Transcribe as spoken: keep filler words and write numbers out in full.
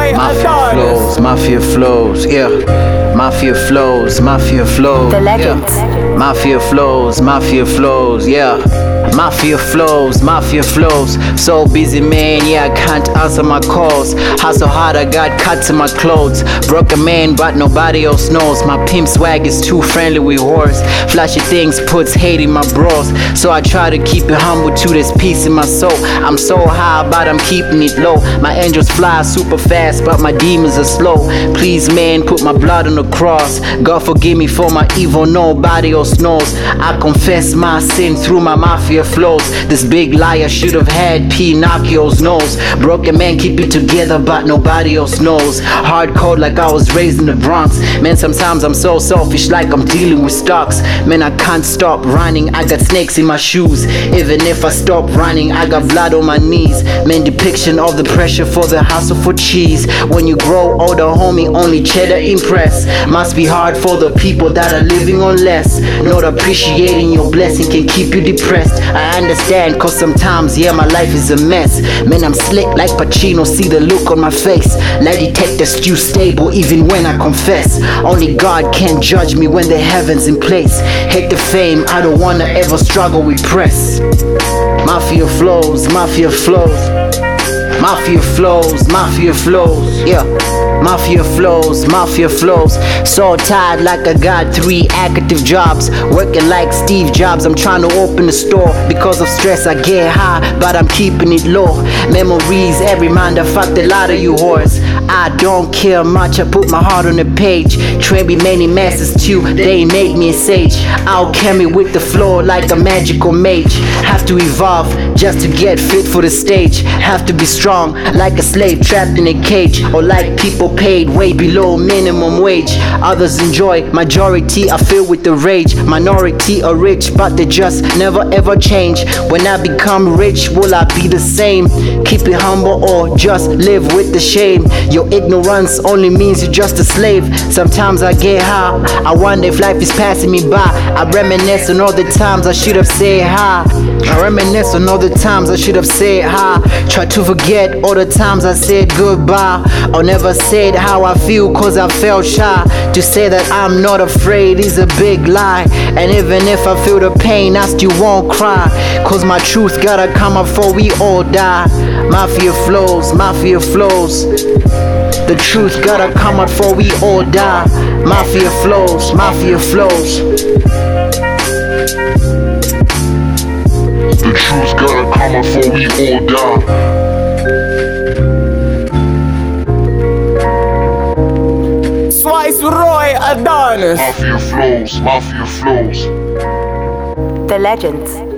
Roy Mafia flows, mafia flows, yeah. Mafia flows, mafia flows. The legends. Yeah. Mafia flows, mafia flows, yeah. Mafia flows, mafia flows. So busy, man, yeah, I can't answer my calls. Hustle hard, I got cuts in my clothes. Broke a man, but nobody else knows. My pimp swag is too friendly with whores. Flashy things puts hate in my bros. So I try to keep it humble too, there's peace in my soul. I'm so high, but I'm keeping it low. My angels fly super fast, but my demons are slow. Please, man, put my blood on the cross. God forgive me for my evil, nobody else knows. I confess my sin through my mafia flows. This big liar should have had Pinocchio's nose. Broken man keep it together, but nobody else knows. Hardcore like I was raised in the Bronx. Man, sometimes I'm so selfish like I'm dealing with stocks. Man, I can't stop running, I got snakes in my shoes. Even if I stop running, I got blood on my knees. Man, depiction of the pressure for the hustle for cheese. When you grow older, homie, only cheddar impress. Must be hard for the people that are living on less. Not appreciating your blessing can keep you depressed. I understand, cause sometimes, yeah, my life is a mess. Man, I'm slick like Pacino, see the look on my face. Lie detector still stable even when I confess. Only God can judge me when the heaven's in place. Hate the fame, I don't wanna ever struggle with press. Mafia flows, mafia flows. Mafia flows, mafia flows, yeah. Mafia flows, mafia flows. So tired like I got three active jobs. Working like Steve Jobs, I'm trying to open a store. Because of stress I get high, but I'm keeping it low. Memories, every reminder, fuck the lot of you whores. I don't care much, I put my heart on the page. Train me many masters too, they make me a sage. I'll carry with the flow like a magical mage. Have to evolve just to get fit for the stage. Have to be strong like a slave trapped in a cage. Or like people paid way below minimum wage. Others enjoy, majority are filled with the rage. Minority are rich, but they just never ever change. When I become rich, will I be the same? Keep it humble or just live with the shame. Your ignorance only means you're just a slave. Sometimes I get high, I wonder if life is passing me by. I reminisce on all the times I should have said hi. I reminisce on all the times I should have said hi. Try to forget all the times I said goodbye. Or never said how I feel cause I felt shy. To say that I'm not afraid is a big lie. And even if I feel the pain, I still won't cry. Cause my truth gotta come up before we all die. Mafia flows, mafia flows. The truth gotta come out before we all die. Mafia flows, mafia flows. The truth gotta come out before we all die. Swice Roy Adonis. Mafia flows, mafia flows. The legends.